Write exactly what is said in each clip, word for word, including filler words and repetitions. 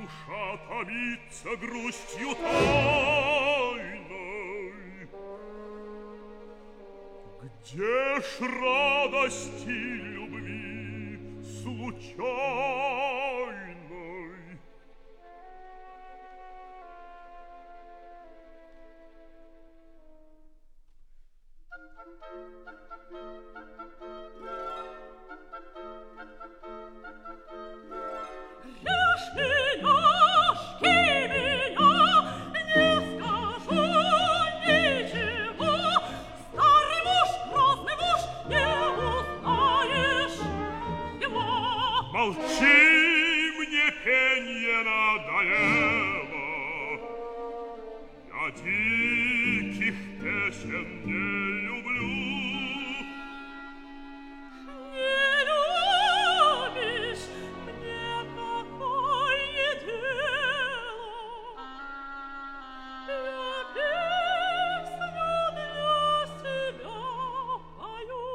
душа томится грустью тайной. Где ж радости любви случайной? Режь меня, жги меня, не скажу ничего. Старый муж, грозный муж, не узнаешь его. Молчи, мне пенье надоело. Я диких песен не люблю. Не любишь, мне какое дело? Я песню для себя пою.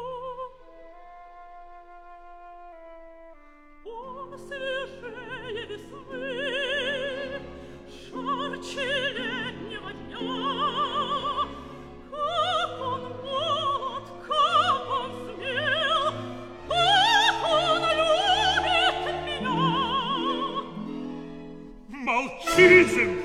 Он свежее весны, жарче летнего дня. Как он молод, как он смел, как он любит меня. Молчи, Зинка!